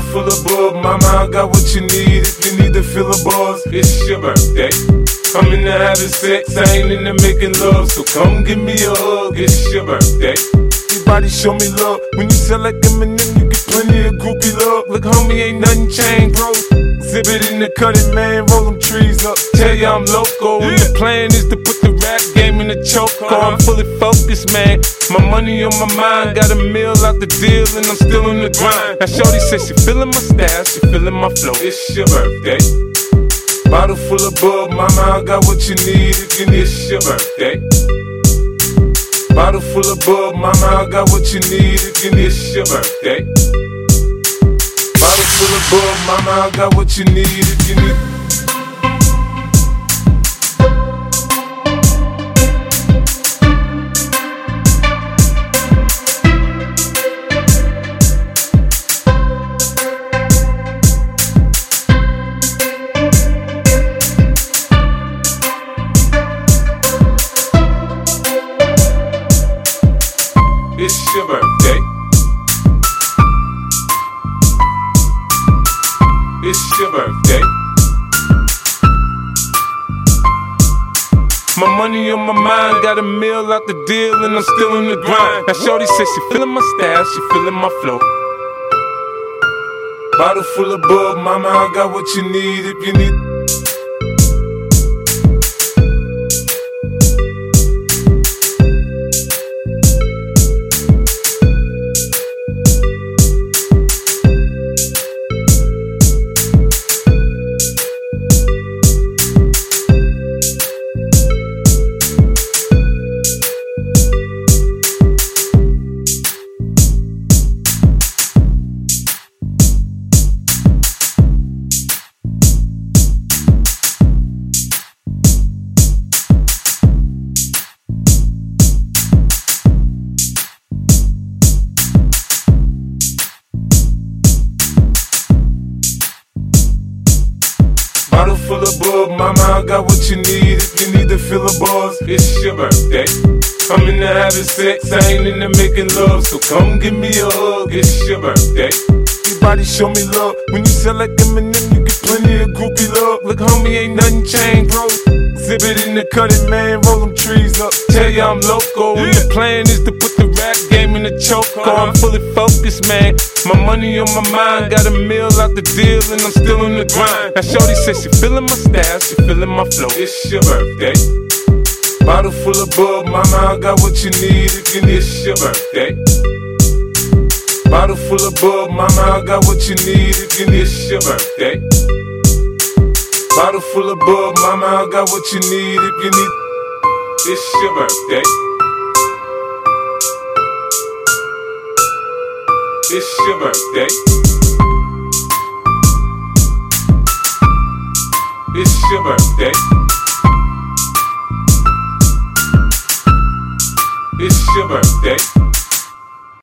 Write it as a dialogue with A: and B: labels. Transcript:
A: full of bub, mama, I got what you need. If you need to fill a buzz, it's your birthday. I'm into having sex, I ain't into making love, so come give me a hug, it's your birthday. Everybody show me love, when you sell like Eminem, you get plenty of groupie love. Look homie, ain't nothing changed, bro. Exhibit in the cutting, man, roll them trees up. Tell ya I'm loco, and the plan is to put the rap game in the choke. I'm fully focused, man. My money on my mind, got a meal out the deal, and I'm still on the grind. Now shorty says she feeling my style, she feeling my flow. It's your birthday. Bottle full of bub, mama, I got what you need if you need. It's your birthday. Bottle full of bub, mama, I got what you need if you need. It's your birthday. Bottle full of bub, mama, I got what you need if you need. It's your birthday. It's your birthday. My money on my mind, got a meal out the deal, and I'm still in the grind. Now shorty says she feeling my style, she feeling my flow. Bottle full of bub, mama, I got what you need if you need. Bottle full of bub, mama, I got what you need if you need to fill a buzz. It's your birthday. I'm into having sex, I ain't into making love, so come give me a hug. It's your birthday. Everybody show me love, when you sell like Eminem, you get plenty of groupie love. Look homie, ain't nothing changed, bro. Exhibit in the cutting, man, roll them trees up. Tell ya I'm loco, and the plan is to put the rap game in the choke. I'm fully focused, man. My money on my mind, got a meal out the deal, and I'm still in the grind. Now shorty says she feeling my style, she feeling my flow. It's your birthday. Bottle full of bub, mama, I got what you need if you need. It's your birthday. Bottle full of bub, mama, I got what you need if you need. It's your birthday. Bottle full of bub, mama, I got what you need if you need. It's your birthday. It's your birthday. It's your birthday. It's your birthday.